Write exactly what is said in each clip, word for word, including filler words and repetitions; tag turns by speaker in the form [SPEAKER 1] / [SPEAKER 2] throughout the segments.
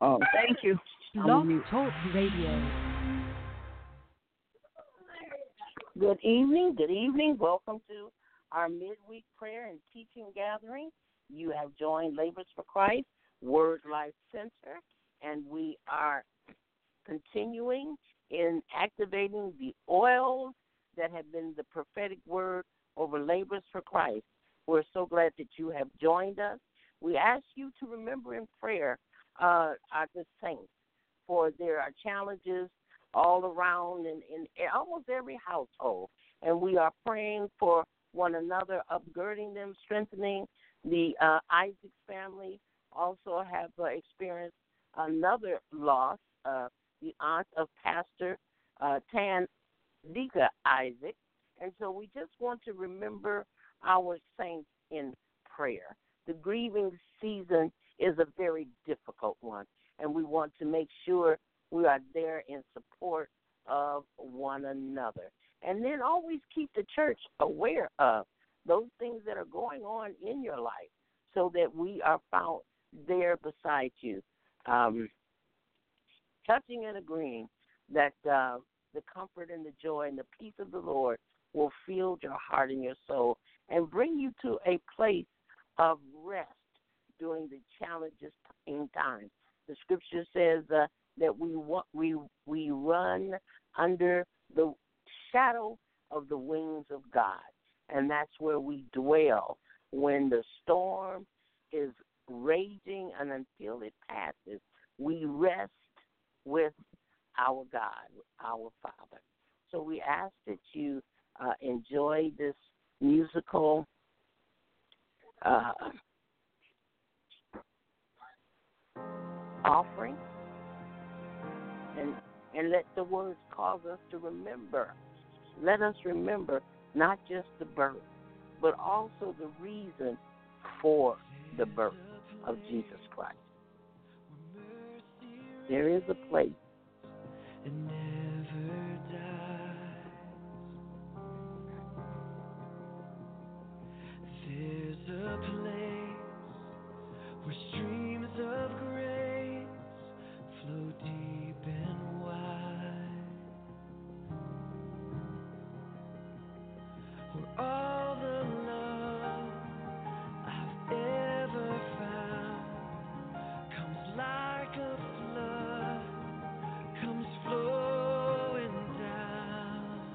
[SPEAKER 1] Oh, thank you.
[SPEAKER 2] Blog
[SPEAKER 1] Um,
[SPEAKER 2] Talk Radio.
[SPEAKER 3] Good evening. Good evening. Welcome to our midweek prayer and teaching gathering. You have joined Labors for Christ, Word Life Center, and we are continuing in activating the oils that have been the prophetic word over Labors for Christ. We're so glad that you have joined us. We ask you to remember in prayer uh, our the saints, for there are challenges all around in, in almost every household, and we are praying for one another, upgirding them, strengthening. The uh, Isaac family also have uh, experienced another loss, uh, the aunt of Pastor uh, Tan Dika Isaac, and so we just want to remember our saints in prayer. The grieving season is a very difficult one, and we want to make sure we are there in support of one another. And then always keep the church aware of those things that are going on in your life so that we are found there beside you, um, touching and agreeing that uh, the comfort and the joy and the peace of the Lord will fill your heart and your soul and bring you to a place of rest during the challenges in time. The scripture says uh, that we want, we we run under the shadow of the wings of God, and that's where we dwell when the storm is raging, and until it passes, we rest with our God, our Father. So we ask that you uh, enjoy this musical uh, offering, and and let the words cause us to remember. Let us remember not just the birth, but also the reason for the birth of Jesus Christ. There is a place. It never dies. There's a place where streams of grace flow deep and wide, where all the love I've ever found comes like a flood, comes flowing down.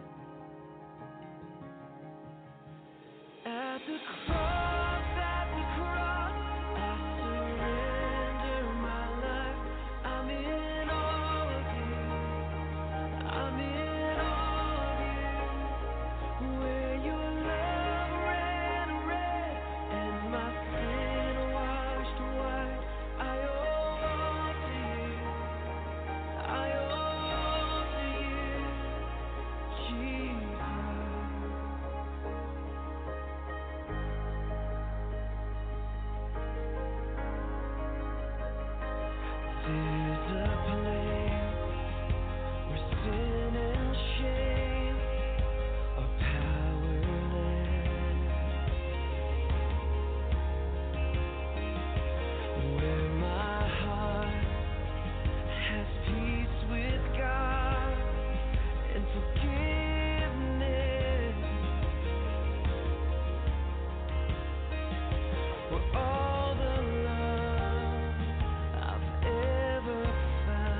[SPEAKER 3] At the cross, at the cross, I surrender my life. I'm in all of you. I'm in all of you. Where your love ran red and my sin washed white. I owe all to you. I owe all to you, Jesus. There's a place where sin and shame are powerless, where my heart has peace with God and forgiveness, where all the love I've ever found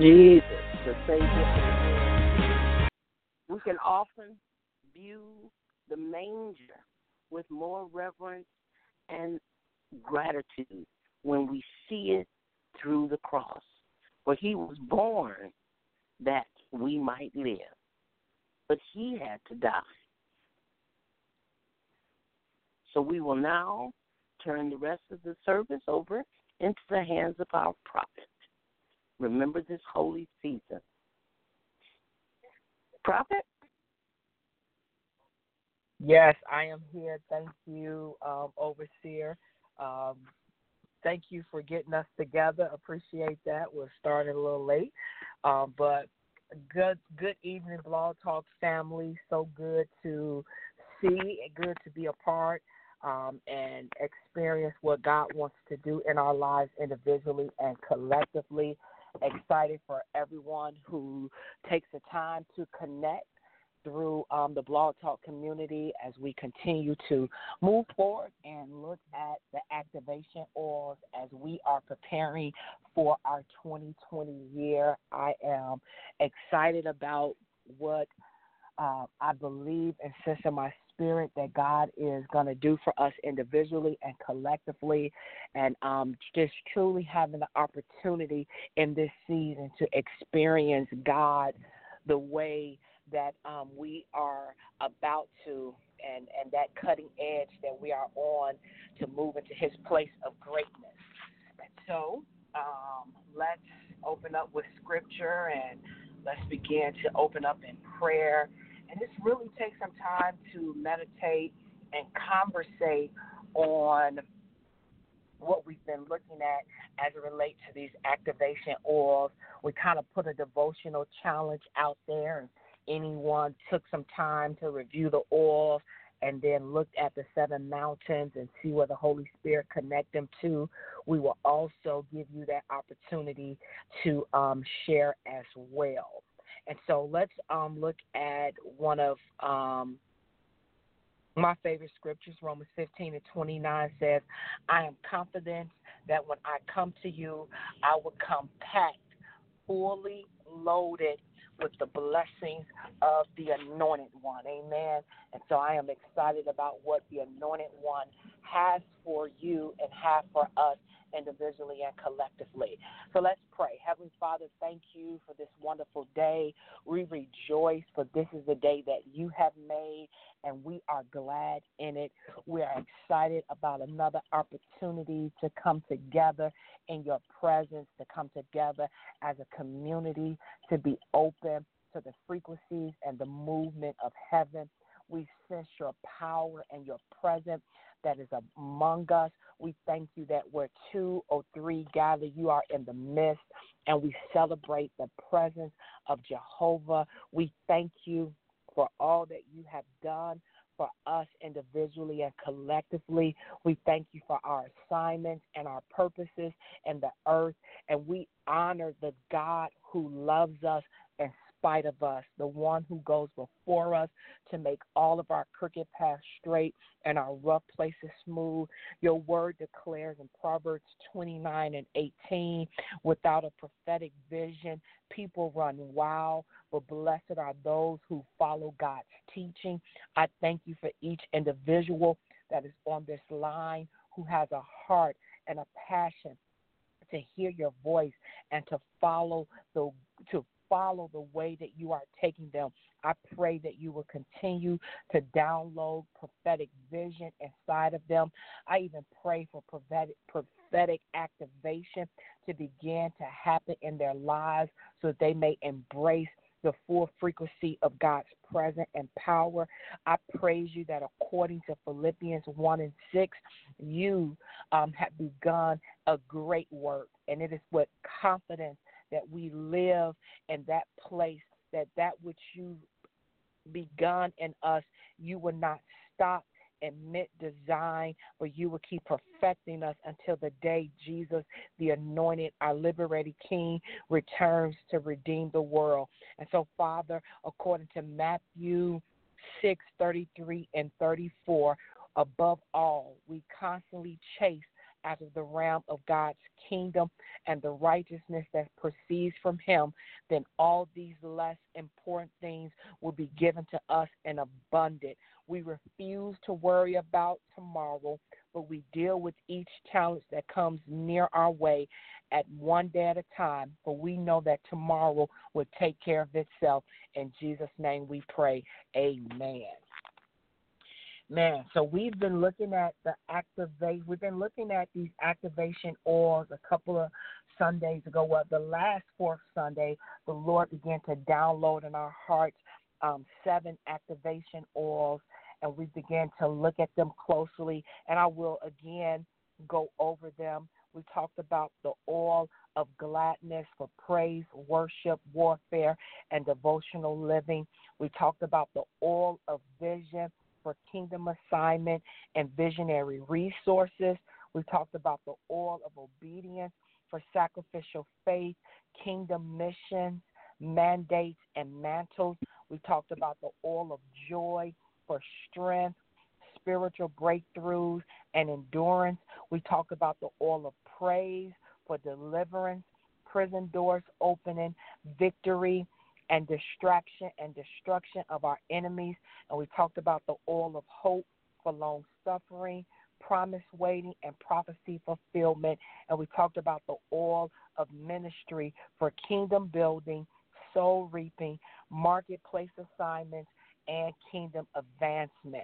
[SPEAKER 3] Jesus, the Savior of the world. We can often view the manger with more reverence and gratitude when we see it through the cross. For he was born that we might live, but he had to die. So we will now turn the rest of the service over into the hands of our prophet. Remember this holy season. Prophet?
[SPEAKER 1] Yes, I am here. Thank you, um, Overseer. Um, thank you for getting us together. Appreciate that. We're starting a little late, um, but good good evening, Blog Talk family. So good to see and good to be a part um, and experience what God wants to do in our lives individually and collectively. Excited for everyone who takes the time to connect through um, the Blog Talk community as we continue to move forward and look at the activation oils as we are preparing for our twenty twenty year. I am excited about what uh, I believe and sense in my spirit that God is going to do for us individually and collectively, and um, just truly having the opportunity in this season to experience God the way that um, we are about to, and, and that cutting edge that we are on to move into his place of greatness. And so um, let's open up with scripture and let's begin to open up in prayer. And this really takes some time to meditate and conversate on what we've been looking at as it relates to these activation oils. We kind of put a devotional challenge out there, and anyone took some time to review the oils and then looked at the seven mountains and see where the Holy Spirit connect them to. We will also give you that opportunity to um, share as well. And so let's um, look at one of um, my favorite scriptures. Romans fifteen and twenty-nine says, I am confident that when I come to you, I will come packed, fully loaded with the blessings of the Anointed One. Amen. And so I am excited about what the Anointed One has for you and has for us individually and collectively. So let's pray. Heavenly Father, thank you for this wonderful day. We rejoice, for this is the day that you have made, and we are glad in it. We are excited about another opportunity to come together in your presence, to come together as a community, to be open to the frequencies and the movement of heaven. We sense your power and your presence that is among us. We thank you that where two or three gather, you are in the midst, and we celebrate the presence of Jehovah. We thank you for all that you have done for us individually and collectively. We thank you for our assignments and our purposes in the earth, and we honor the God who loves us in spite of us, the one who goes before us to make all of our crooked paths straight and our rough places smooth. Your word declares in Proverbs twenty-nine and eighteen, without a prophetic vision, people run wild, but blessed are those who follow God's teaching. I thank you for each individual that is on this line who has a heart and a passion to hear your voice and to follow the to follow the way that you are taking them. I pray that you will continue to download prophetic vision inside of them. I even pray for prophetic, prophetic activation to begin to happen in their lives so that they may embrace the full frequency of God's presence and power. I praise you that according to Philippians one and six, you um, have begun a great work, and it is with confidence that we live in that place, that that which you begun in us, you will not stop in mid-design, but you will keep perfecting us until the day Jesus, the anointed, our liberated King, returns to redeem the world. And so, Father, according to Matthew six, thirty-three and thirty-four, above all, we constantly chase after the realm of God's kingdom and the righteousness that proceeds from him, then all these less important things will be given to us in abundance. We refuse to worry about tomorrow, but we deal with each challenge that comes near our way at one day at a time, for we know that tomorrow will take care of itself. In Jesus' name we pray, amen. Man, so we've been looking at the activate. We've been looking at these activation oils a couple of Sundays ago. Well, the last fourth Sunday, the Lord began to download in our hearts um, seven activation oils, and we began to look at them closely. And I will again go over them. We talked about the oil of gladness for praise, worship, warfare, and devotional living. We talked about the oil of vision for kingdom assignment and visionary resources. We talked about the oil of obedience for sacrificial faith, kingdom missions, mandates, and mantles. We talked about the oil of joy for strength, spiritual breakthroughs, and endurance. We talked about the oil of praise for deliverance, prison doors opening, victory, and distraction and destruction of our enemies. And we talked about the oil of hope for long suffering, promise waiting, and prophecy fulfillment. And we talked about the oil of ministry for kingdom building, soul reaping, marketplace assignments, and kingdom advancement.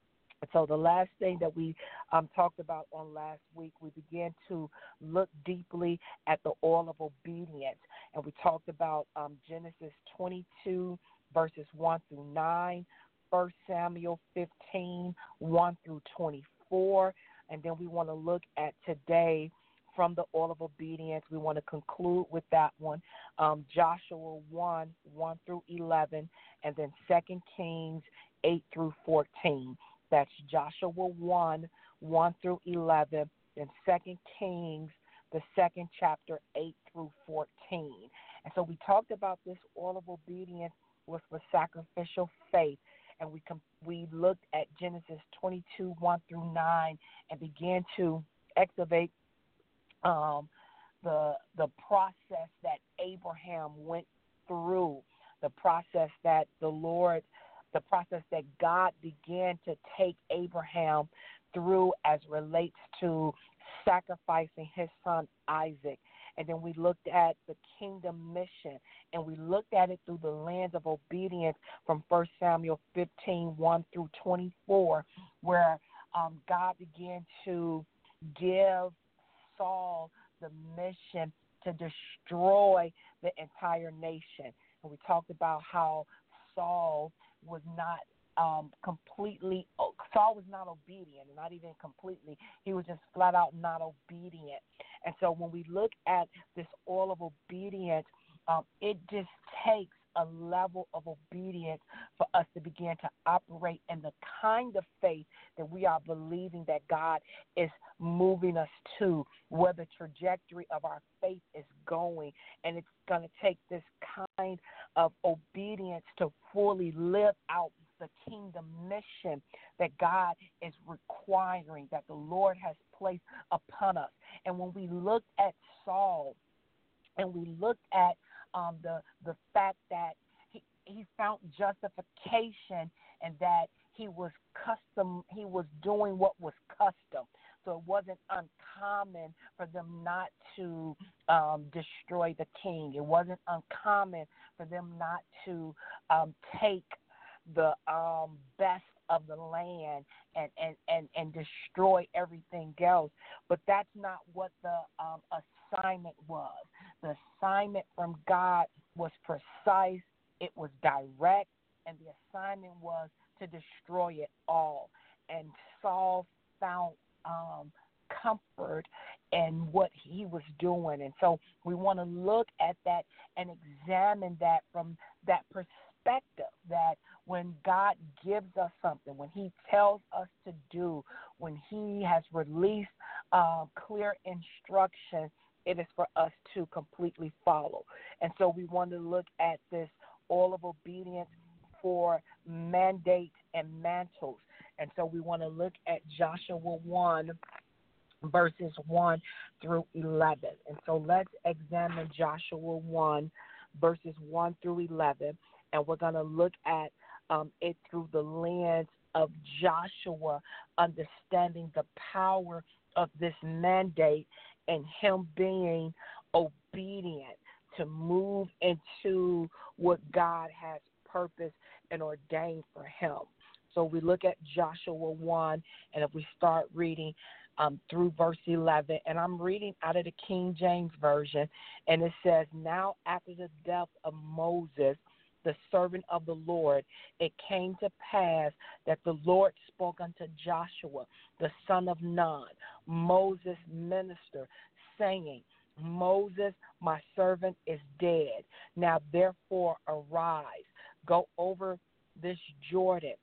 [SPEAKER 1] So the last thing that we um, talked about on last week, we began to look deeply at the oil of obedience. And we talked about um, Genesis twenty-two, verses one through nine, First Samuel fifteen, one through twenty-four. And then we want to look at today from the oil of obedience. We want to conclude with that one, um, Joshua one, one through eleven, and then Second Kings eight through fourteen. That's Joshua one, one through eleven, and Second Kings, the second chapter, eight through fourteen. And so we talked about this oil of obedience was for sacrificial faith, and we com- we looked at Genesis twenty-two, one through nine, and began to activate um, the the process that Abraham went through, the process that the Lord the process that God began to take Abraham through as relates to sacrificing his son Isaac. And then we looked at the kingdom mission, and we looked at it through the lens of obedience from First Samuel fifteen, one through twenty-four, where um, God began to give Saul the mission to destroy the entire nation. And we talked about how Saul was not um, completely, Saul was not obedient, not even completely. He was just flat out not obedient. And so when we look at this oil of obedience, um, it just takes a level of obedience for us to begin to operate in the kind of faith that we are believing that God is moving us to, where the trajectory of our faith is going. And it's going to take this kind of obedience to fully live out the kingdom mission that God is requiring, that the Lord has placed upon us. And when we looked at Saul, and we looked at um, the the fact that he, he found justification and that he was custom, he was doing what was custom. So it wasn't uncommon for them not to um, destroy the king. It wasn't uncommon for them not to um, take the um, best of the land and, and, and, and destroy everything else. But that's not what the um, assignment was. The assignment from God was precise, it was direct, and the assignment was to destroy it all. And Saul found um, comfort in what he was doing. And so we want to look at that and examine that from that perspective, that when God gives us something, when he tells us to do, when he has released uh, clear instructions, it is for us to completely follow. And so we want to look at this oil of obedience for mandates and mantles. And so we want to look at Joshua one, verses one through eleven. And so let's examine Joshua one, verses one through eleven, and we're going to look at um, it through the lens of Joshua understanding the power of this mandate and him being obedient to move into what God has purposed and ordained for him. So we look at Joshua one, and if we start reading um, through verse eleven, and I'm reading out of the King James Version, and it says, "Now after the death of Moses, the servant of the Lord, it came to pass that the Lord spoke unto Joshua, the son of Nun, Moses' minister, saying, Moses, my servant, is dead. Now therefore arise, go over this Jordan,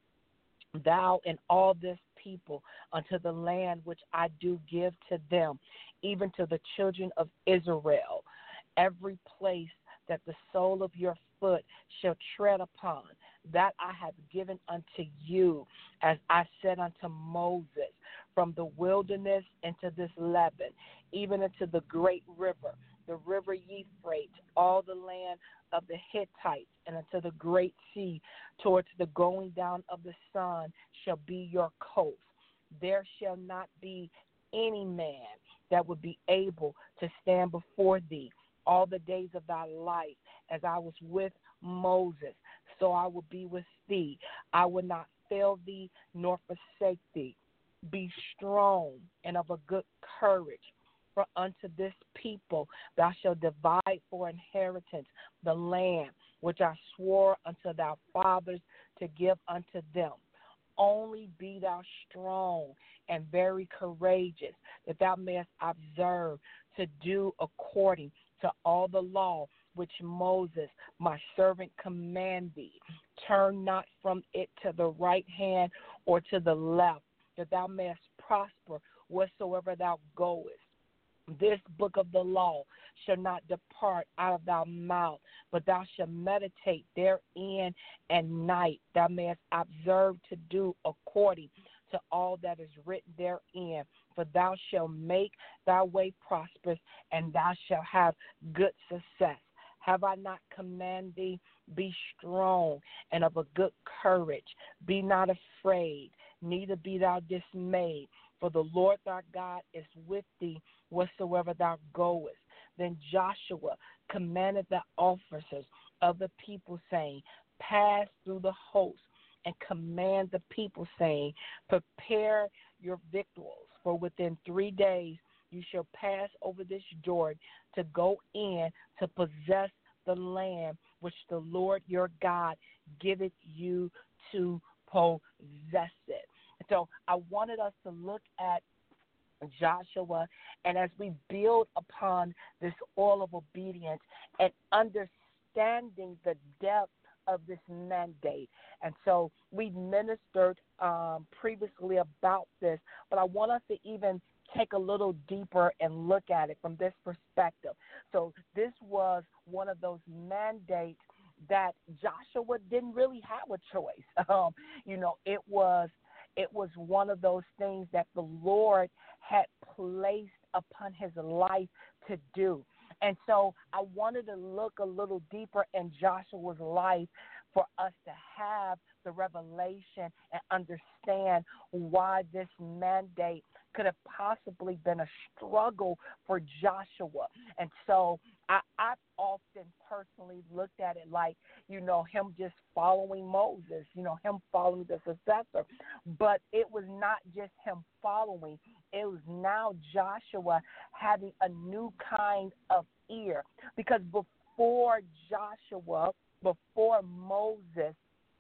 [SPEAKER 1] thou and all this people, unto the land which I do give to them, even to the children of Israel. Every place that the sole of your foot shall tread upon, that I have given unto you, as I said unto Moses, from the wilderness into this Lebanon, even into the great river, the river Euphrates, all the land of the Hittites, and unto the great sea, towards the going down of the sun, shall be your coast. There shall not be any man that would be able to stand before thee all the days of thy life. As I was with Moses, so I will be with thee. I will not fail thee nor forsake thee. Be strong and of a good courage, for unto this people thou shalt divide for inheritance the land which I swore unto thy fathers to give unto them. Only be thou strong and very courageous, that thou mayest observe to do according to all the law which Moses, my servant, command thee. Turn not from it to the right hand or to the left, that thou mayest prosper wheresoever thou goest. This book of the law shall not depart out of thy mouth, but thou shalt meditate therein and night, thou mayest observe to do according to all that is written therein. For thou shalt make thy way prosperous, and thou shalt have good success. Have I not commanded thee? Be strong and of a good courage. Be not afraid, neither be thou dismayed. For the Lord thy God is with thee wheresoever thou goest. Then Joshua commanded the officers of the people, saying, Pass through the host, and command the people, saying, Prepare your victuals, for within three days you shall pass over this Jordan to go in to possess the land which the Lord your God giveth you to possess it. So I wanted us to look at Joshua, and as we build upon this oil of obedience and understanding the depth of this mandate. And so we ministered um, previously about this, but I want us to even take a little deeper and look at it from this perspective. So this was one of those mandates that Joshua didn't really have a choice. Um, you know, it was it was one of those things that the Lord had placed upon his life to do. And so I wanted to look a little deeper in Joshua's life for us to have the revelation and understand why this mandate could have possibly been a struggle for Joshua. And so I, I've often personally looked at it like, you know, him just following Moses, you know, him following the successor. But it was not just him following. It was now Joshua having a new kind of ear. Because before Joshua, before Moses,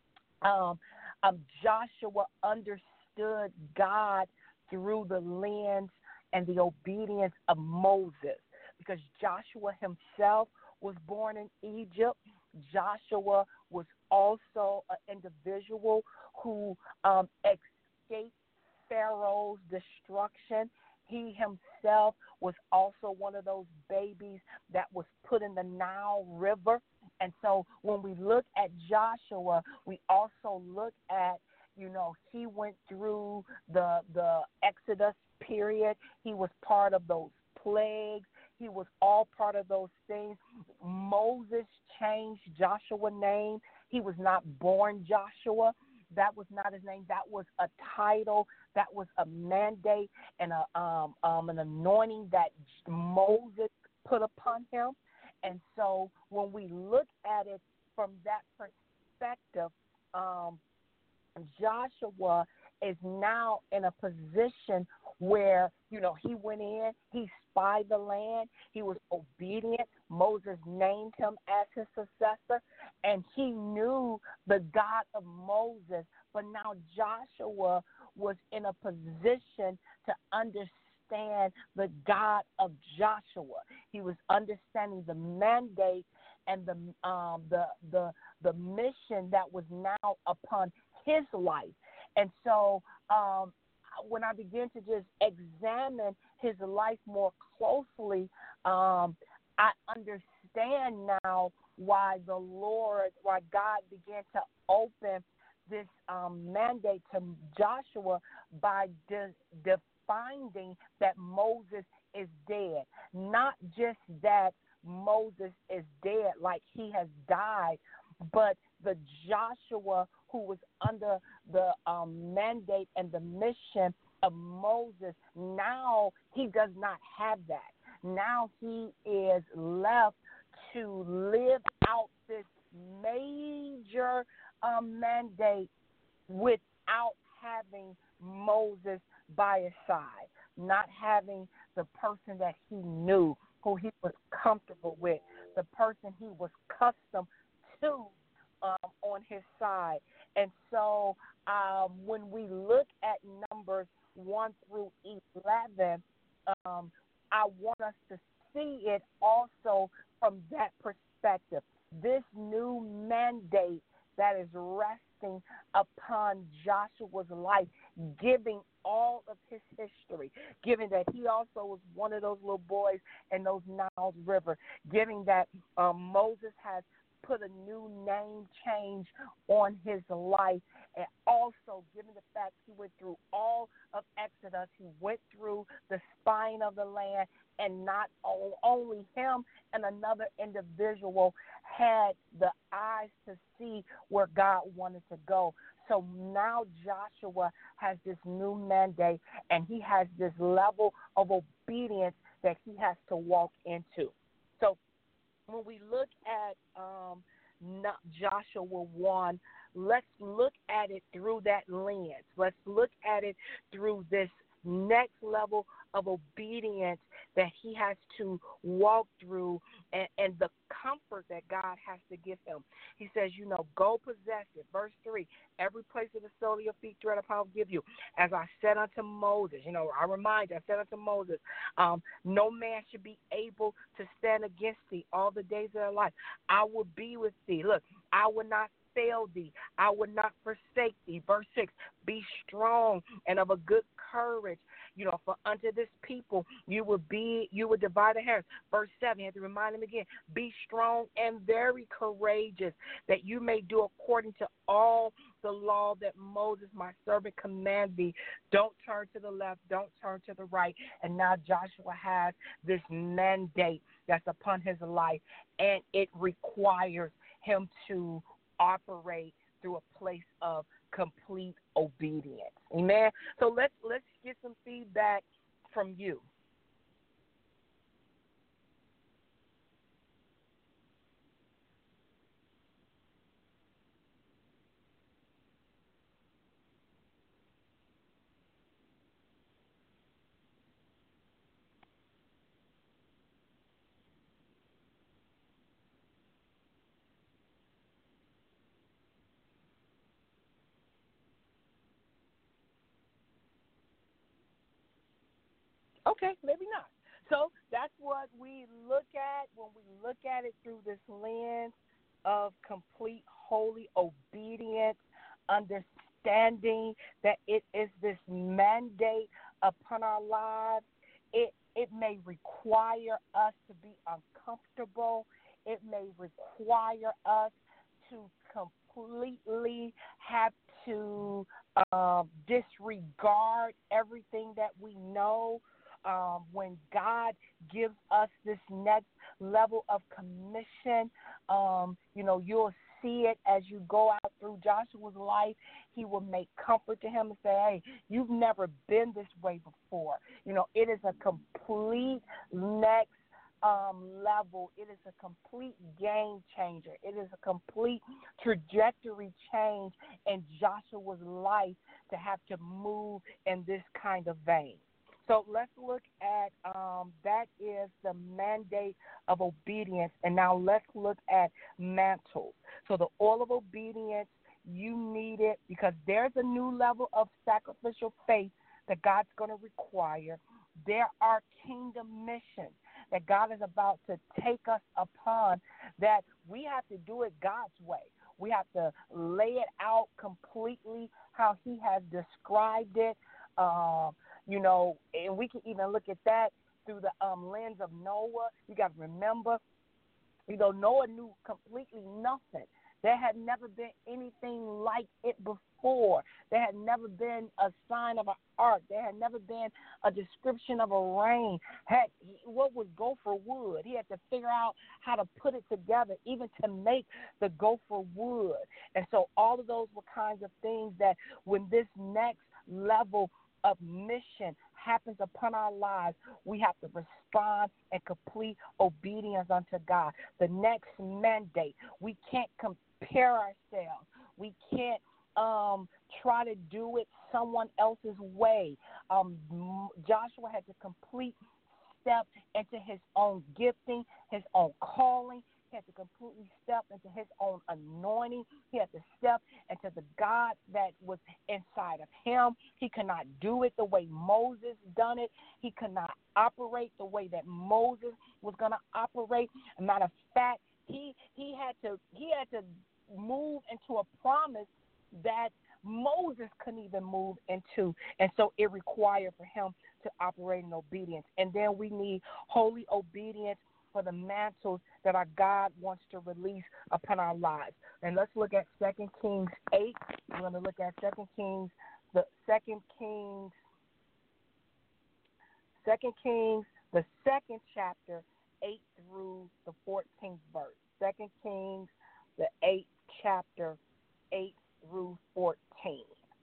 [SPEAKER 1] um, um, Joshua understood God through the lens and the obedience of Moses. Because Joshua himself was born in Egypt. Joshua was also an individual who um, escaped Pharaoh's destruction. He himself was also one of those babies that was put in the Nile River. And so when we look at Joshua, we also look at, You know, he went through the the Exodus period. He was part of those plagues. He was all part of those things. Moses changed Joshua's name. He was not born Joshua. That was not his name. That was a title. That was a mandate and a um, um, an anointing that Moses put upon him. And so when we look at it from that perspective, um, Joshua is now in a position where, you know, he went in, he spied the land, he was obedient. Moses named him as his successor, and he knew the God of Moses. But now Joshua was in a position to understand the God of Joshua. He was understanding the mandate and the um, the the the mission that was now upon his life. And so um, when I began to just examine his life more closely, um, I understand now why the Lord, why God began to open this um, mandate to Joshua by de- defining that Moses is dead. Not just that Moses is dead, like he has died, but the Joshua who was under the um, mandate and the mission of Moses, now he does not have that. Now he is left to live out this major um, mandate without having Moses by his side, not having the person that he knew, who he was comfortable with, the person he was accustomed to um, on his side. And so um, when we look at Numbers one through eleven, um, I want us to see it also from that perspective. This new mandate that is resting upon Joshua's life, giving all of his history, given that he also was one of those little boys in those Nile River, given that um, Moses has put a new name change on his life, and also given the fact he went through all of Exodus, he went through the spine of the land, and not only him and another individual had the eyes to see where God wanted to go. So now Joshua has this new mandate, and he has this level of obedience that he has to walk into. So when we look at um, Joshua one, let's look at it through that lens. Let's look at it through this next level of obedience that he has to walk through, and, and the comfort that God has to give him. He says, you know, go possess it. Verse three, every place of the sole of your feet tread upon I will give you. As I said unto Moses, you know, I remind you, I said unto Moses, um, no man should be able to stand against thee all the days of their life. I will be with thee. Look, I will not fail thee. I will not forsake thee. Verse six, be strong and of a good courage. You know, for unto this people you will be, you will divide the heritage. Verse seven, you have to remind him again, be strong and very courageous, that you may do according to all the law that Moses my servant commanded thee. Don't turn to the left, don't turn to the right. And now Joshua has this mandate that's upon his life, and it requires him to operate through a place of complete obedience. Amen. So let's let's get some feedback from you. Okay, maybe not. So that's what we look at when we look at it through this lens of complete, holy obedience, understanding that it is this mandate upon our lives. It it may require us to be uncomfortable. It may require us to completely have to um, disregard everything that we know. Um, when God gives us this next level of commission, um, you know, you'll see it as you go out through Joshua's life. He will make comfort to him and say, hey, you've never been this way before. You know, it is a complete next um, level. It is a complete game changer. It is a complete trajectory change in Joshua's life to have to move in this kind of vein. So let's look at um, that is the mandate of obedience. And now let's look at mantles. So the oil of obedience, you need it because there's a new level of sacrificial faith that God's going to require. There are kingdom missions that God is about to take us upon that we have to do it God's way. We have to lay it out completely how he has described it. Uh, You know, and we can even look at that through the um, lens of Noah. You got to remember, you know, Noah knew completely nothing. There had never been anything like it before. There had never been a sign of an ark. There had never been a description of a rain. Heck, what was gopher wood? He had to figure out how to put it together, even to make the gopher wood. And so all of those were kinds of things that when this next level of mission happens upon our lives, we have to respond in complete obedience unto God. The next mandate, we can't compare ourselves. We can't um, try to do it someone else's way. Um, Joshua had to complete step into his own gifting, his own calling. He had to completely step into his own anointing. He had to step into the God that was inside of him. He could not do it the way Moses done it. He could not operate the way that Moses was going to operate. As a matter of fact, he he had to he had to move into a promise that Moses couldn't even move into. And so it required for him to operate in obedience. And then we need holy obedience for the mantles that our God wants to release upon our lives. And let's look at Second Kings eight. We're going to look at Second Kings, the Second Kings, Second Kings, the second chapter, eight through the fourteenth verse. Second Kings, the eighth chapter, eight through fourteen.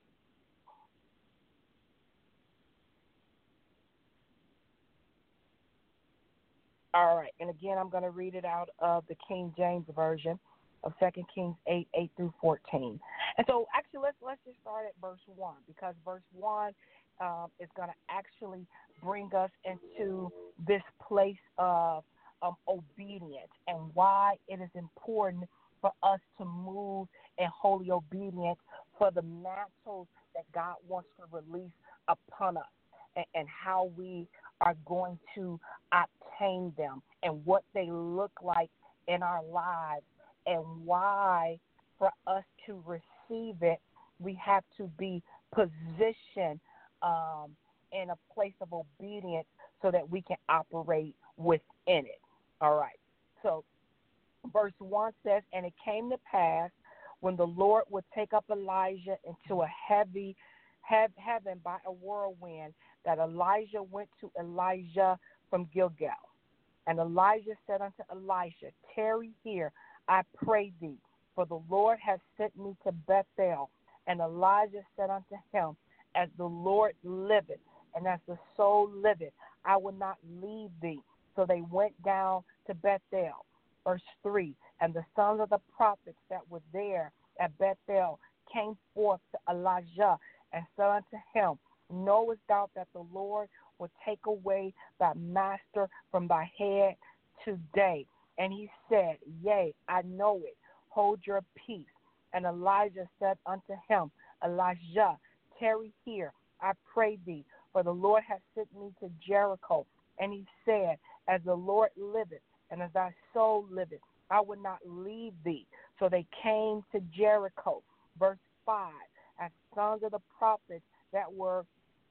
[SPEAKER 1] All right, and again, I'm going to read it out of the King James Version of Second Kings eight, eight through fourteen. And so actually, let's let's just start at verse one, because verse one um, is going to actually bring us into this place of um, obedience and why it is important for us to move in holy obedience for the mantles that God wants to release upon us, and, and how we are going to obtain them and what they look like in our lives, and why for us to receive it, we have to be positioned um, in a place of obedience so that we can operate within it. All right. So verse one says, and it came to pass when the Lord would take up Elijah into a heavy heaven by a whirlwind, that Elijah went to Elijah from Gilgal. And Elijah said unto Elisha, tarry here, I pray thee, for the Lord hath sent me to Bethel. And Elijah said unto him, as the Lord liveth, and as the soul liveth, I will not leave thee. So they went down to Bethel. Verse three, and the sons of the prophets that were there at Bethel came forth to Elijah and said unto him, knowest thou that the Lord will take away thy master from thy head today? And he said, yea, I know it. Hold your peace. And Elijah said unto him, Elijah, tarry here, I pray thee, for the Lord hath sent me to Jericho. And he said, as the Lord liveth, and as thy soul liveth, I will not leave thee. So they came to Jericho. Verse five, as sons of the prophets that were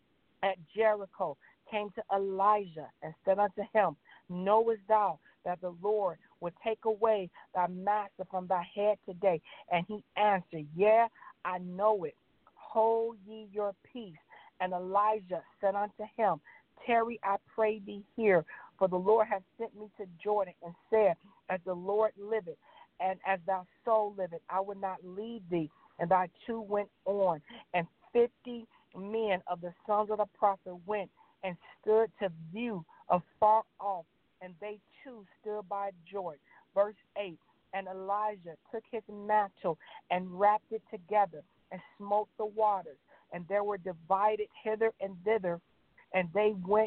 [SPEAKER 1] at Jericho came to Elijah and said unto him, knowest thou that the Lord will take away thy master from thy head today? And he answered, yeah, I know it. hold ye your peace. And Elijah said unto him, Tarry, I pray thee here, for the Lord hath sent me to Jordan, and said, As the Lord liveth, and as thy soul liveth, I will not leave thee. And thy two went on, and fifty men of the sons of the prophet went and stood to view afar off, and they too stood by Jordan. Verse eight, and Elijah took his mantle and wrapped it together and smote the waters, and they were divided hither and thither, and they went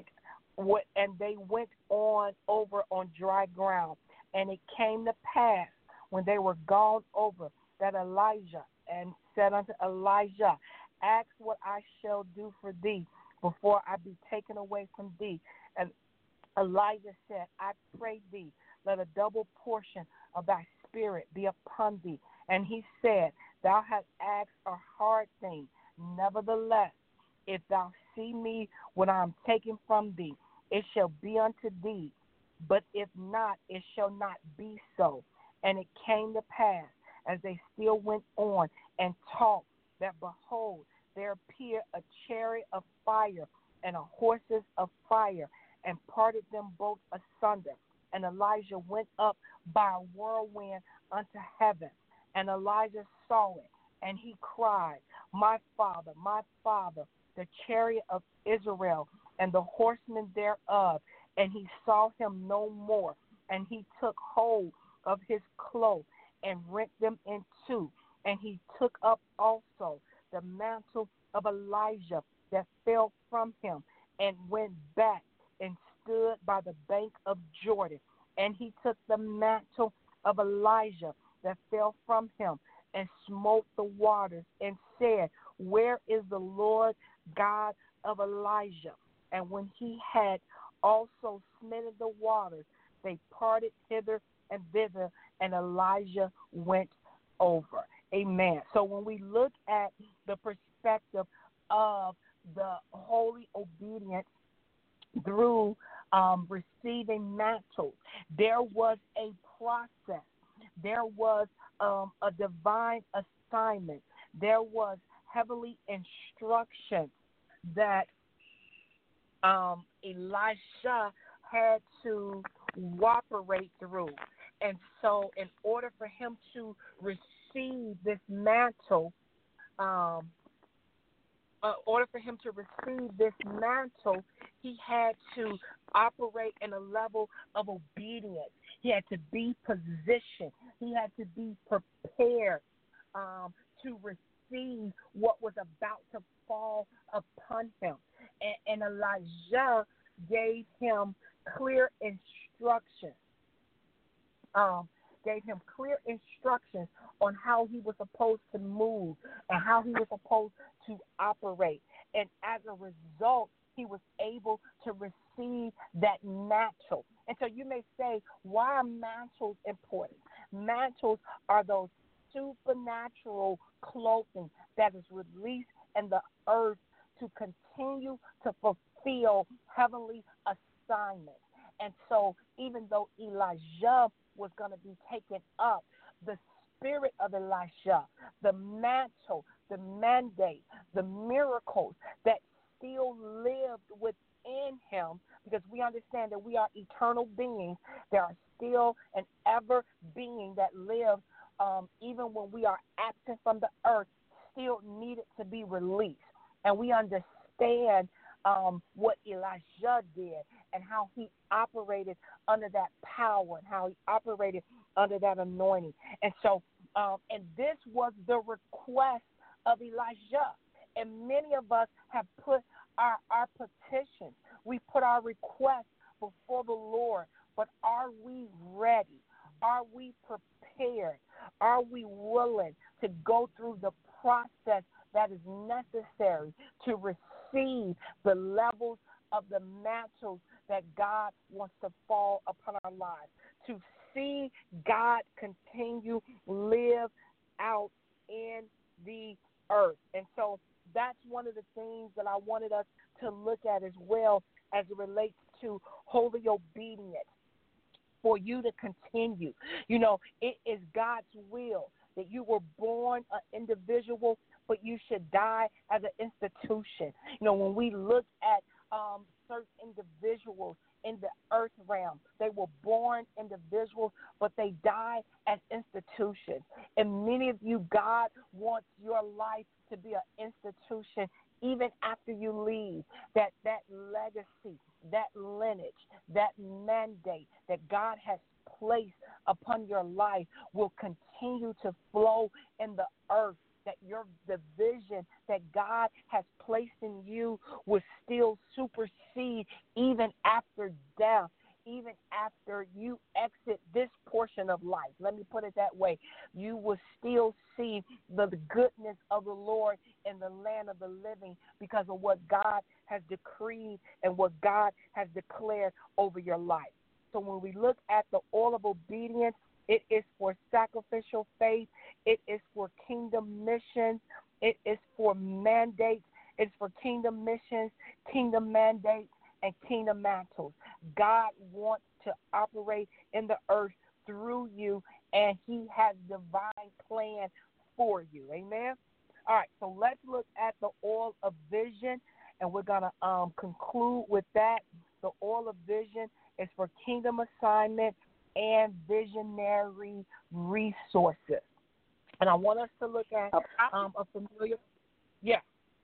[SPEAKER 1] and they went on over on dry ground. And it came to pass, when they were gone over, that Elijah and said unto Elijah, Ask what I shall do for thee before I be taken away from thee. And Elijah said, I pray thee, let a double portion of thy spirit be upon thee. And he said, Thou hast asked a hard thing. Nevertheless, if thou see me when I am taken from thee, it shall be unto thee. But if not, it shall not be so. And it came to pass, as they still went on and talked, that behold, there appeared a chariot of fire and a horses of fire, and parted them both asunder. And Elijah went up by a whirlwind unto heaven. And Elijah saw it, and he cried, My father, my father, the chariot of Israel, and the horsemen thereof. And he saw him no more. And he took hold of his cloak and rent them in two. And he took up also the mantle of Elijah that fell from him, and went back and stood by the bank of Jordan. And he took the mantle of Elijah that fell from him, and smote the waters, and said, Where is the Lord God of Elijah? And when he had also smitten the waters, they parted hither and thither, and Elijah went over. Amen. So when we look at the perspective of the holy obedience through um, receiving mantles, there was a process. There was um, a divine assignment. There was heavenly instruction that um, Elisha had to cooperate through. And so in order for him to receive this mantle, um, in order for him to receive this mantle, he had to operate in a level of obedience. He had to be positioned. He had to be prepared um, to receive what was about to fall upon him. And, and Elijah gave him clear instructions. Um, gave him clear instructions on how he was supposed to move and how he was supposed to operate. And as a result, he was able to receive that mantle. And so you may say, why are mantles important? Mantles are those supernatural clothing that is released in the earth to continue to fulfill heavenly assignments. And so even though Elijah was going to be taken up, the spirit of Elisha, the mantle, the mandate, the miracles that still lived within him, because we understand that we are eternal beings. There are still an ever being that lives um, even when we are absent from the earth, still needed to be released. And we understand um, what Elijah did and how he operated under that power and how he operated under that anointing. And so, um, and this was the request of Elijah. And many of us have put our, our petitions, we put our requests before the Lord, but are we ready? Are we prepared? Are we willing to go through the process that is necessary to receive the levels of the mantles that God wants to fall upon our lives, to see God continue live out in the earth? And so that's one of the things that I wanted us to look at as well as it relates to holy obedience. For you to continue. You know, it is God's will that you were born an individual but you should die as an institution. You know, when we look at um, certain individuals in the earth realm, they were born individuals, but they die as institutions. And many of you, God wants your life to be an institution even after you leave. That that legacy, that lineage, that mandate that God has placed upon your life will continue to flow in the earth, that your the vision that God has placed in you will still supersede even after death, even after you exit this portion of life. Let me put it that way. You will still see the goodness of the Lord in the land of the living because of what God has decreed and what God has declared over your life. So when we look at the oil of obedience, it is for sacrificial faith. It is for kingdom missions. It is for mandates. It's for kingdom missions, kingdom mandates, and kingdom mantles. God wants to operate in the earth through you, and he has divine plan for you. Amen? All right, so let's look at the oil of vision, and we're going to um, conclude with that. The oil of vision is for kingdom assignment and visionary resources. And I want us to look at um, a familiar, yeah.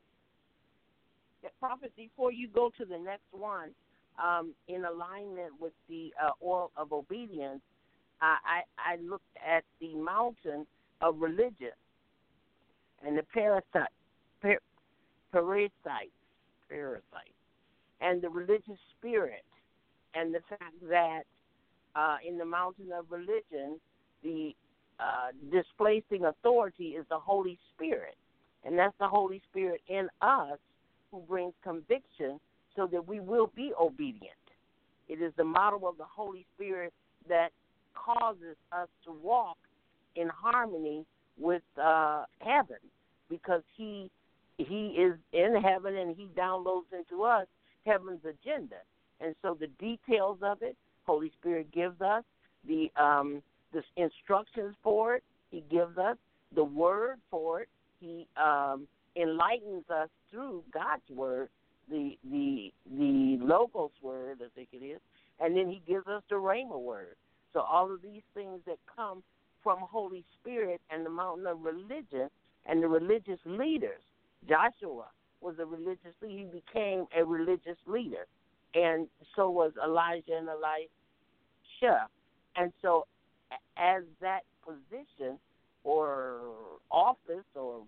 [SPEAKER 3] yeah. Prophet, before you go to the next one, um, in alignment with the uh, oil of obedience, I, I, I looked at the mountain of religion and the parasite, par, parasites, parasites, and the religious spirit, and the fact that uh, in the mountain of religion, the uh, displacing authority is the Holy Spirit, and that's the Holy Spirit in us who brings conviction so that we will be obedient. It is the model of the Holy Spirit that causes us to walk in harmony with uh, heaven, because he he is in heaven and he downloads into us heaven's agenda. And so the details of it, Holy Spirit gives us, the um, the instructions for it, he gives us, the word for it, he um, enlightens us through God's word, the the the Logos word, I think it is, and then he gives us the Rhema word. So all of these things that come from Holy Spirit and the mountain of religion and the religious leaders. Joshua was a religious leader. He became a religious leader. And so was Elijah and Elisha. And so as that position or office or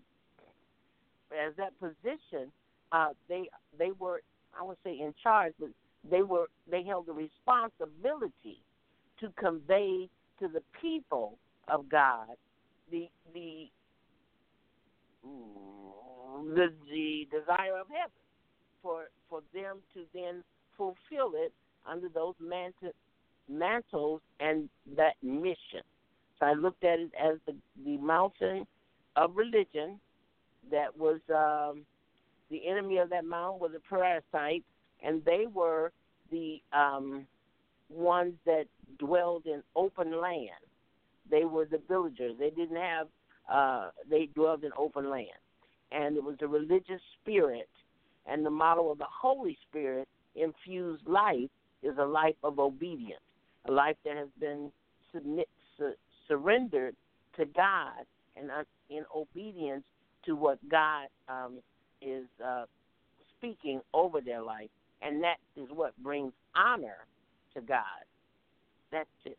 [SPEAKER 3] as that position, uh, they they were, I would say in charge, but they were they held the responsibility to convey to the people of God the the the, the desire of heaven for for them to then fulfill it under those mant- mantles and that mission. So I looked at it as the, the mountain of religion that was um, the enemy of that mountain was the parasites, and they were the um, ones that dwelled in open land. They were the villagers. They didn't have, uh, they dwelled in open land. And it was the religious spirit, and the model of the Holy Spirit infused life is a life of obedience, a life that has been submit, su- surrendered to God and uh, in obedience to what God um, is uh, speaking over their life. And that is what brings honor to God. That's it.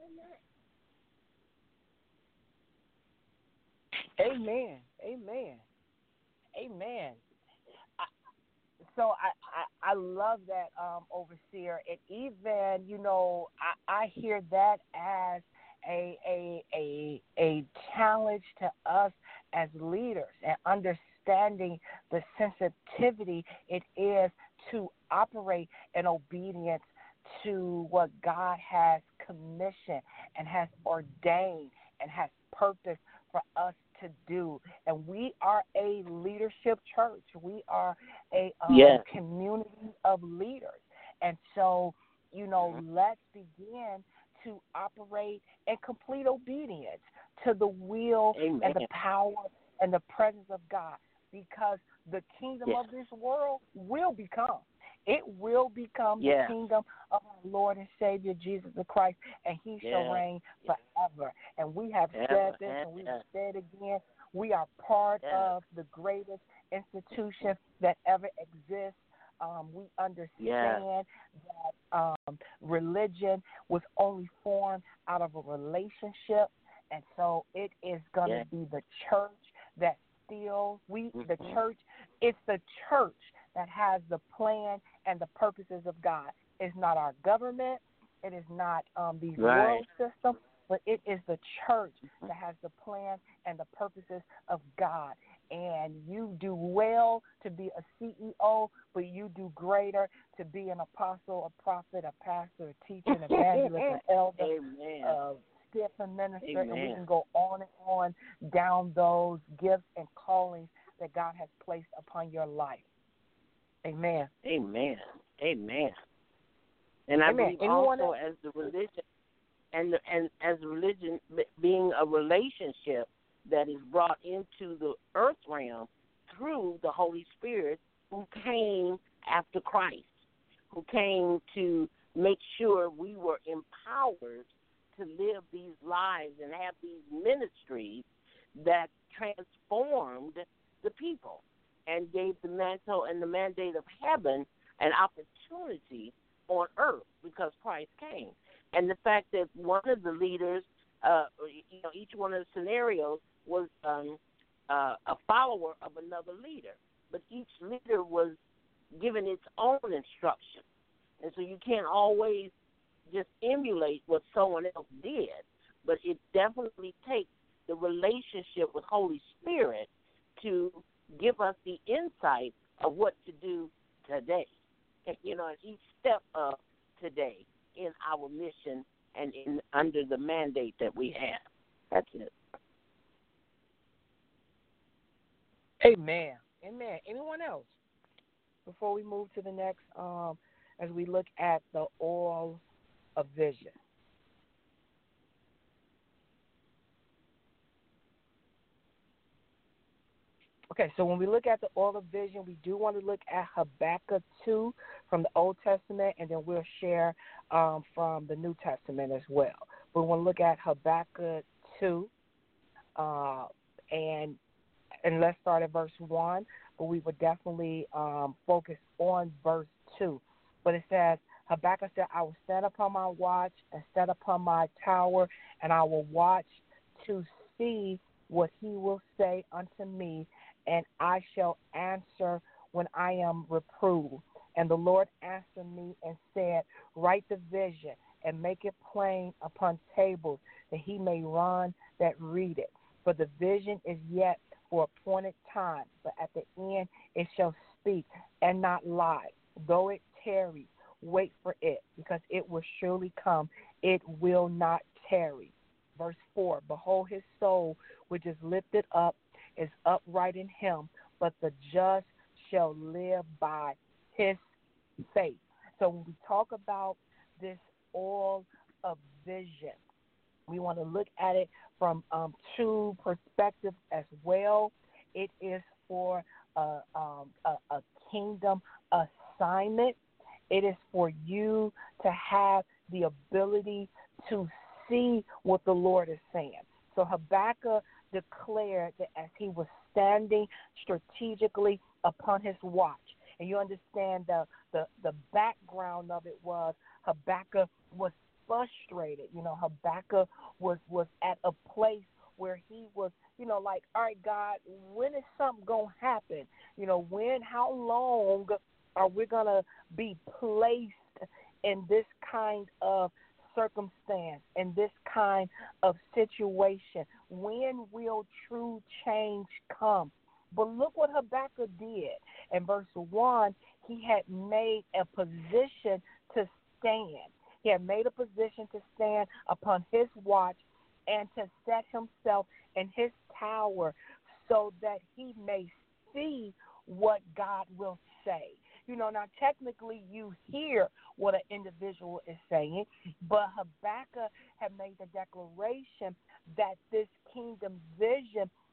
[SPEAKER 1] Amen. Amen. Amen. I, so I, I, I love that, um, overseer. And even, you know, I, I hear that as a, a a a challenge to us as leaders and understanding the sensitivity it is to operate in obedience to what God has commissioned and has ordained and has purposed for us to do. And we are a leadership church. We are a um,
[SPEAKER 3] yes.
[SPEAKER 1] community of leaders. And so, you know, mm-hmm. let's begin to operate in complete obedience to the will
[SPEAKER 3] Amen.
[SPEAKER 1] and the power and the presence of God, because the kingdom
[SPEAKER 3] Yes.
[SPEAKER 1] of this world will become. It will become
[SPEAKER 3] Yes.
[SPEAKER 1] the kingdom of our Lord and Savior, Jesus the Christ, and he shall
[SPEAKER 3] Yes.
[SPEAKER 1] reign forever. And we have
[SPEAKER 3] Ever.
[SPEAKER 1] said this, and we will
[SPEAKER 3] Yes.
[SPEAKER 1] say it again. We are part
[SPEAKER 3] Yes.
[SPEAKER 1] of the greatest institution that ever exists. Um, we understand that um, religion was only formed out of a relationship, and so it is going to
[SPEAKER 3] Yes.
[SPEAKER 1] be the church that still, we, the
[SPEAKER 3] Mhm.
[SPEAKER 1] church, it's the church that has the plan and the purposes of God. It's not our government. It is not um, these
[SPEAKER 3] Right.
[SPEAKER 1] world systems, but it is the church that has the plan and the purposes of God. And you do well to be a C E O, but you do greater to be an apostle, a prophet, a pastor, a teacher, an evangelist, an elder,
[SPEAKER 3] Amen.
[SPEAKER 1] a stiff minister,
[SPEAKER 3] Amen.
[SPEAKER 1] and we can go on and on down those gifts and callings that God has placed upon your life. Amen.
[SPEAKER 3] Amen. Amen. And I
[SPEAKER 1] Amen.
[SPEAKER 3] believe
[SPEAKER 1] Anyone
[SPEAKER 3] also
[SPEAKER 1] else?
[SPEAKER 3] as the religion, and and as religion being a relationship that is brought into the earth realm through the Holy Spirit, who came after Christ, who came to make sure we were empowered to live these lives and have these ministries that transformed the people and gave the mantle and the mandate of heaven an opportunity on earth because Christ came. And the fact that one of the leaders, uh, you know, each one of the scenarios was um, uh, a follower of another leader, but each leader was given its own instruction. And so you can't always just emulate what someone else did, but it definitely takes the relationship with Holy Spirit to give us the insight of what to do today, you know, at each step of today in our mission and in under the mandate that we have. That's it.
[SPEAKER 1] Amen. Amen. Anyone else? Before we move to the next, um, as we look at the oil of vision. Okay, so when we look at the oil of vision, we do want to look at Habakkuk two from the Old Testament, and then we'll share um, from the New Testament as well. We want to look at Habakkuk two, uh, and and let's start at verse one, but we would definitely um, focus on verse two. But it says, Habakkuk said, I will stand upon my watch and stand upon my tower, and I will watch to see what he will say unto me, and I shall answer when I am reproved. And the Lord answered me and said, write the vision and make it plain upon tables, that he may run that read it. For the vision is yet for appointed time, but at the end it shall speak and not lie. Though it tarry, wait for it, because it will surely come. It will not tarry. Verse four, behold, his soul, which is lifted up, is upright in him, but the just shall live by his faith. So when we talk about this oil of vision, we want to look at it from um, two perspectives as well. It is for a, um, a, a kingdom assignment. It is for you to have the ability to see what the Lord is saying. So Habakkuk declared that as he was standing strategically upon his watch, and you understand the, the, the background of it was Habakkuk was frustrated. You know, Habakkuk was, was at a place where he was, you know, like, all right, God, when is something going to happen? You know, when, how long are we going to be placed in this kind of circumstance, in this kind of situation? When will true change come? But look what Habakkuk did. In verse one, he had made a position to stand. He had made a position to stand upon his watch and to set himself in his tower so that he may see what God will say. You know, now technically you hear what an individual is saying, but Habakkuk had made the declaration that this kingdom vision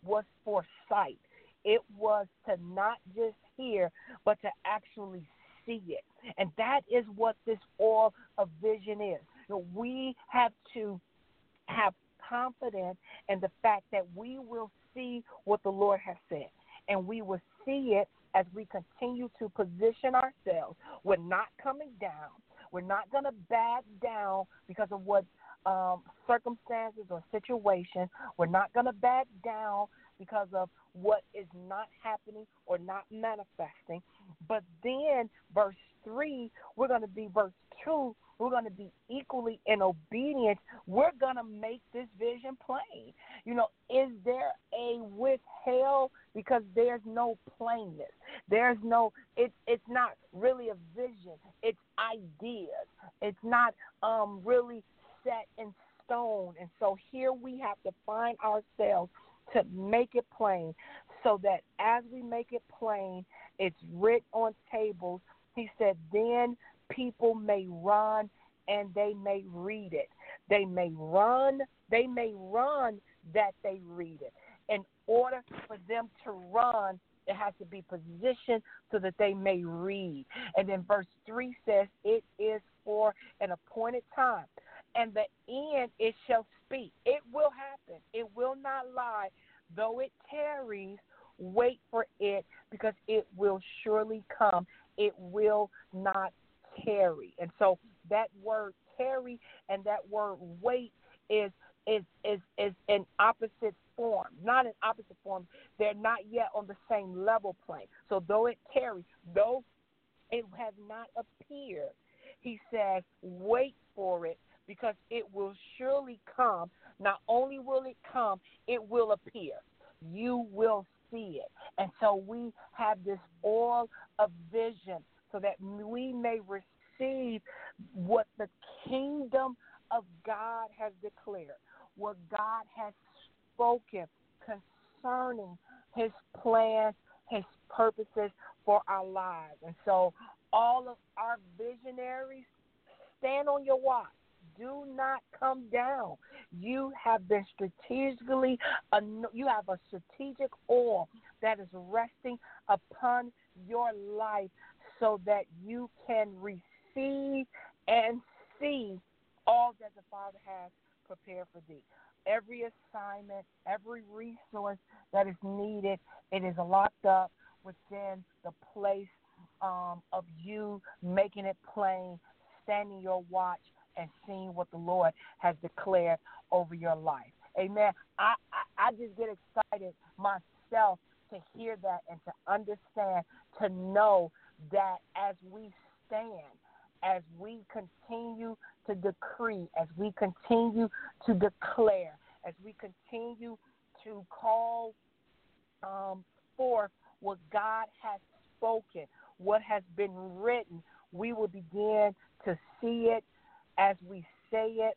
[SPEAKER 1] was for sight. It was to not just hear, but to actually see it. And that is what this oil of vision is. You know, we have to have confidence in the fact that we will see what the Lord has said. And we will see it as we continue to position ourselves. We're not coming down. We're not going to back down because of what um, circumstances or situations. We're not going to back down because of what is not happening or not manifesting. But then verse three, we're going to be verse two, we're going to be equally in obedience. We're going to make this vision plain. You know, is there a withheld? Because there's no plainness. There's no, it, it's not really a vision. It's ideas. It's not um, really set in stone. And so here we have to find ourselves to make it plain so that as we make it plain, it's written on tables. He said, then people may run and they may read it. They may run, they may run that they read it. In order for them to run, it has to be positioned so that they may read. And then verse three says, it is for an appointed time. And the end it shall speak. It will happen. It will not lie. Though it tarries, wait for it, because it will surely come. It will not tarry. And so that word tarry and that word wait is is is is in opposite form. Not in opposite form. They're not yet on the same level plane. So though it tarries, though it has not appeared, he says, wait for it, because it will surely come. Not only will it come, it will appear. You will see it. And so we have this oil of vision so that we may receive what the kingdom of God has declared, what God has spoken concerning his plans, his purposes for our lives. And so all of our visionaries, stand on your watch. Do not come down. You have been strategically, you have a strategic oil that is resting upon your life so that you can receive and see all that the Father has prepared for thee. Every assignment, every resource that is needed, it is locked up within the place um, of you making it plain, standing your watch, and seeing what the Lord has declared over your life. Amen. I, I, I just get excited myself to hear that and to understand, to know that as we stand, as we continue to decree, as we continue to declare, as we continue to call um, forth what God has spoken, what has been written, we will begin to see it as we say it,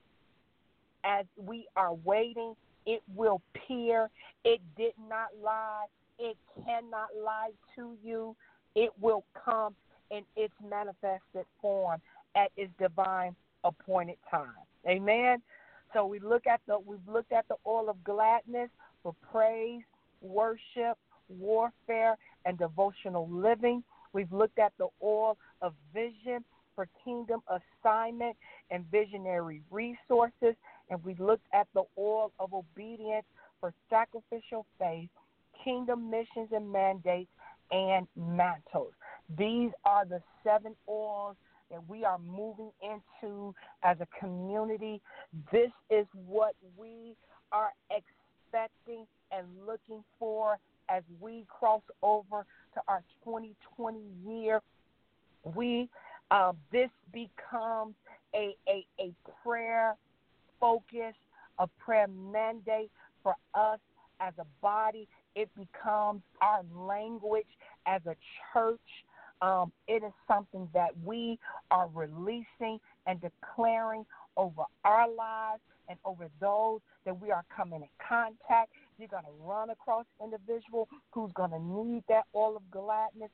[SPEAKER 1] as we are waiting. It will appear. It did not lie. It cannot lie to you. It will come in its manifested form at its divine appointed time. Amen. So we look at the we've looked at the oil of gladness for praise, worship, warfare, and devotional living. We've looked at the oil of vision for kingdom assignment and visionary resources. And we looked at the oil of obedience for sacrificial faith, kingdom missions and mandates, and mantles. These are the seven oils that we are moving into as a community. This is what we are expecting and looking for as we cross over to our twenty twenty year. We uh, this becomes a, a, a prayer focus, a prayer mandate for us as a body. It becomes our language as a church. Um, it is something that we are releasing and declaring over our lives and over those that we are coming in contact. You're going to run across individual who's going to need that oil of gladness.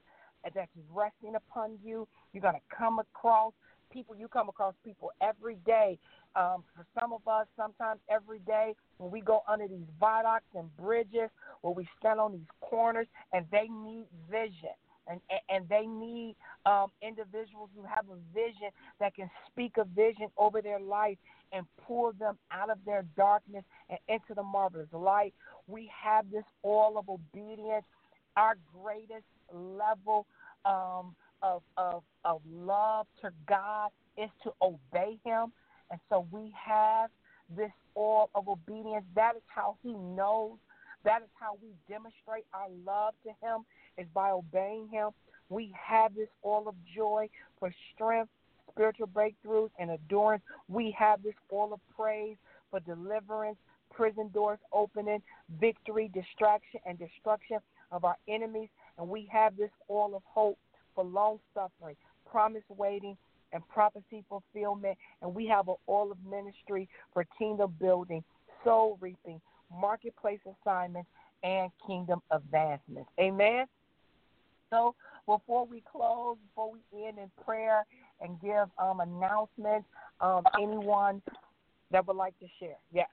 [SPEAKER 1] and that is resting upon you. You're going to come across people. You come across people every day. Um, for some of us, sometimes every day when we go under these viaducts and bridges, where we stand on these corners, and they need vision. And, and they need um, individuals who have a vision that can speak a vision over their life and pull them out of their darkness and into the marvelous light. We have this oil of obedience. Our greatest level um, of, of, of love to God is to obey him. And so we have this oil of obedience. That is how he knows. That is how we demonstrate our love to him, is by obeying him. We have this oil of joy for strength, spiritual breakthroughs, and endurance. We have this oil of praise for deliverance, prison doors opening, victory, distraction, and destruction of our enemies. And we have this oil of hope for long suffering, promise waiting, and prophecy fulfillment. And we have an oil of ministry for kingdom building, soul reaping, marketplace assignments, and kingdom advancements. Amen. So before we close, before we end in prayer and give um, announcements, um, anyone that would like to share? Yes.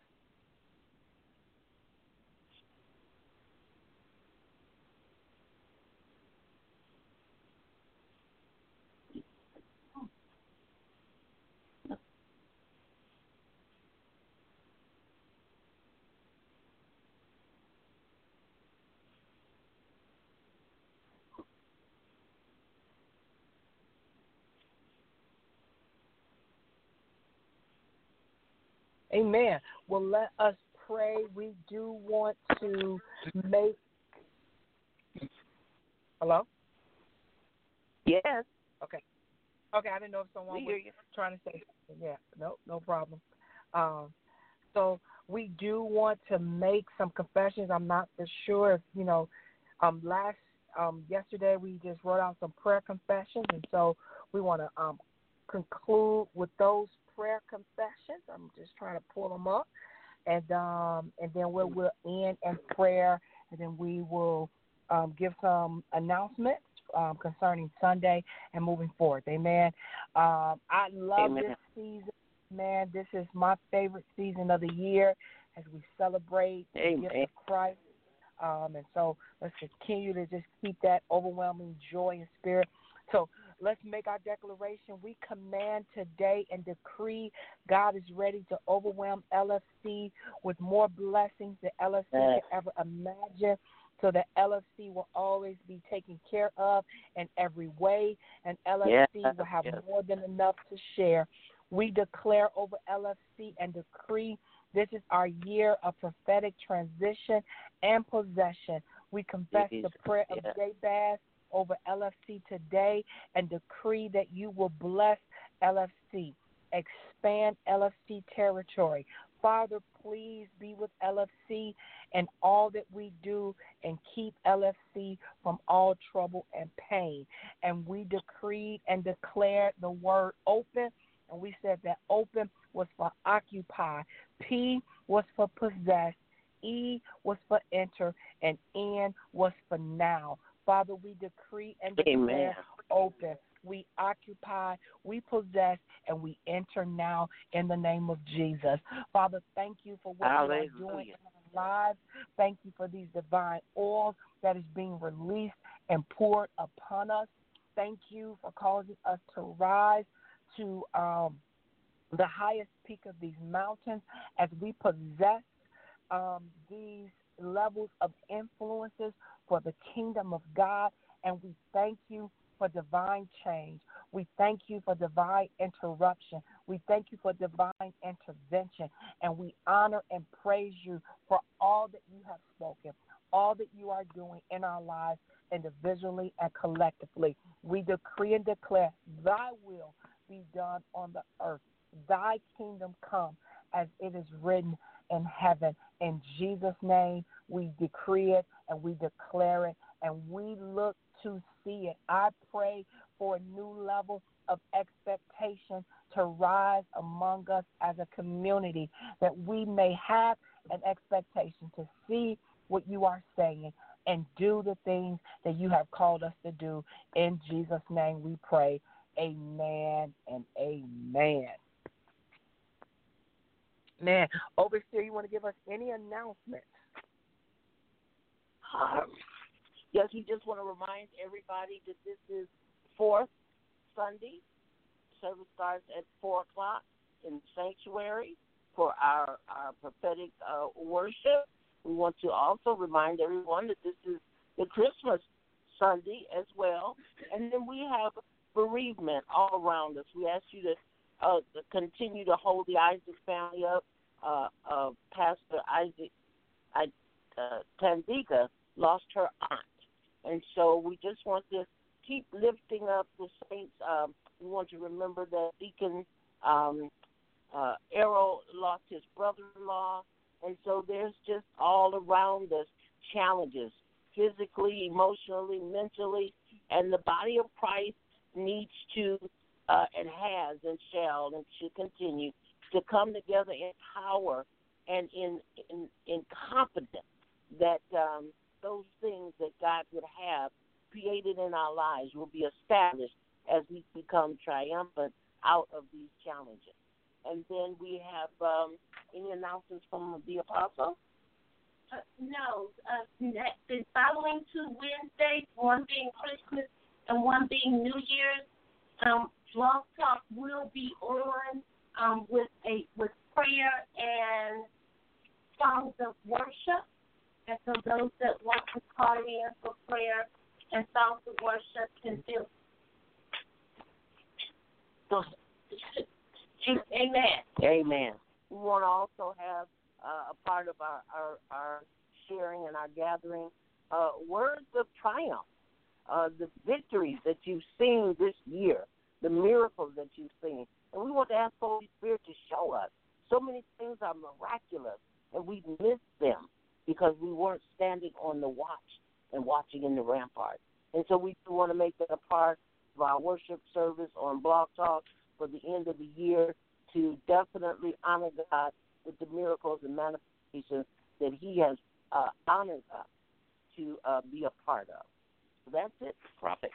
[SPEAKER 1] Amen. Well, let us pray. We do want to make. Hello?
[SPEAKER 3] Yes.
[SPEAKER 1] Okay. Okay, I didn't know if someone was trying to say something. Yeah, no, no problem. Um, so we do want to make some confessions. I'm not for sure if, you know, um, last, um, yesterday we just wrote out some prayer confessions, and so we want to um, conclude with those prayer confessions. I'm just trying to pull them up, and um, and then we'll, we'll end in prayer, and then we will um, give some announcements um, concerning Sunday and moving forward. Amen. Um, I love
[SPEAKER 3] Amen.
[SPEAKER 1] this season, man. This is my favorite season of the year as we celebrate
[SPEAKER 3] Amen.
[SPEAKER 1] the gift of Christ. Um, and so let's continue to just keep that overwhelming joy and spirit. So let's make our declaration. We command today and decree God is ready to overwhelm L F C with more blessings than L F C
[SPEAKER 3] yes.
[SPEAKER 1] could ever imagine, so that L F C will always be taken care of in every way, and L F C
[SPEAKER 3] yes.
[SPEAKER 1] will have
[SPEAKER 3] yes.
[SPEAKER 1] more than enough to share. We declare over L F C and decree this is our year of prophetic transition and possession. We confess
[SPEAKER 3] Yes.
[SPEAKER 1] the prayer of
[SPEAKER 3] yes.
[SPEAKER 1] Jabez over L F C today and decree that you will bless L F C, expand L F C territory. Father, please be with L F C and all that we do, and keep L F C from all trouble and pain. And we decreed and declared the word open, and we said that open was for occupy, P was for possess, E was for enter, and N was for now. Father, we decree and declare
[SPEAKER 3] Amen.
[SPEAKER 1] open. We occupy, we possess, and we enter now in the name of Jesus. Father, thank you for what
[SPEAKER 3] Hallelujah.
[SPEAKER 1] you are doing in our lives. Thank you for these divine oils that is being released and poured upon us. Thank you for causing us to rise to um, the highest peak of these mountains as we possess um, these levels of influences for the kingdom of God. And we thank you for divine change. We thank you for divine interruption. We thank you for divine intervention. And we honor and praise you for all that you have spoken, all that you are doing in our lives individually and collectively. We decree and declare thy will be done on the earth. Thy kingdom come as it is written in heaven. In Jesus' name, we decree it and we declare it, and we look to see it. I pray for a new level of expectation to rise among us as a community, that we may have an expectation to see what you are saying, and do the things that you have called us to do. In Jesus' name we pray. Amen and amen. Man, Overseer, you want to give us any announcements?
[SPEAKER 3] Um, yes, we just want to remind everybody that this is fourth Sunday. Service starts at four o'clock in the sanctuary for our, our prophetic uh, worship. We want to also remind everyone that this is the Christmas Sunday as well. And then we have bereavement all around us. We ask you to uh, continue to hold the Isaac family up. Uh, uh, Pastor Isaac I, uh, Tandika lost her aunt. And so we just want to keep lifting up the saints. Um, we want to remember that Deacon um, uh, Errol lost his brother-in-law. And so there's just all around us challenges, physically, emotionally, mentally. And the body of Christ needs to uh, and has and shall and should continue to come together in power and in in, in confidence that um, those things that God would have created in our lives will be established as we become triumphant out of these challenges. And then we have um, any announcements from the apostle?
[SPEAKER 2] Uh, no. Uh, the following two Wednesdays, one being Christmas and one being New Year's, um, Blog Talk will be on um, with a with prayer and songs of worship. And so those that want to call in for prayer and songs of worship can do. Amen.
[SPEAKER 3] Amen. We want to also have uh, a part of our, our, our sharing and our gathering uh, words of triumph, uh, the victories that you've seen this year, the miracles that you've seen. And we want to ask Holy Spirit to show us. So many things are miraculous, and we've missed them because we weren't standing on the watch and watching in the rampart. And so we do want to make that a part of our worship service on Blog Talk for the end of the year to definitely honor God with the miracles and manifestations that he has uh, honored us to uh, be a part of. So that's it, Prophet.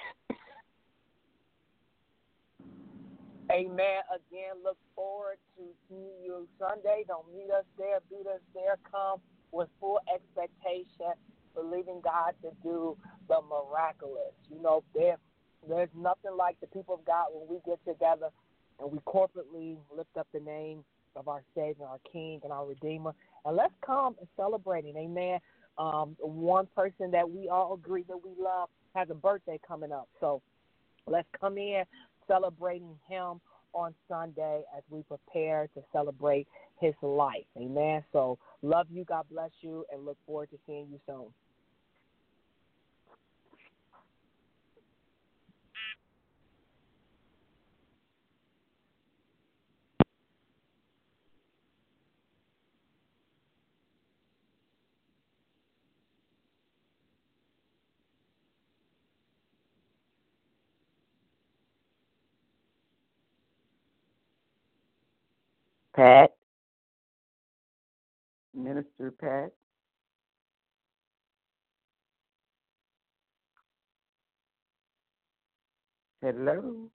[SPEAKER 1] Amen. Again, look forward to seeing you Sunday. Don't meet us there, beat us there. Come with full expectation, believing God to do the miraculous. You know, there, there's nothing like the people of God when we get together and we corporately lift up the name of our Savior, our King, and our Redeemer. And let's come and celebrate it. Amen. Um, one person that we all agree that we love has a birthday coming up. So let's come in celebrating him on Sunday as we prepare to celebrate his life. Amen. So love you. God bless you. And look forward to seeing you soon.
[SPEAKER 3] Pat, Minister Pat. Hello.